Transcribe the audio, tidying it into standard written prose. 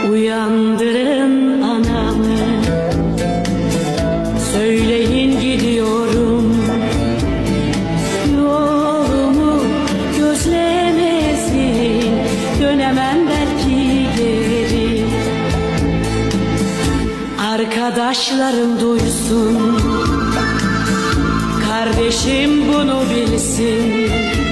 Uyandırın anamı, söyleyin gidiyorum. Yolumu gözlemesin, dönemem belki geri. Arkadaşlarım duysun, kardeşim bunu bilsin.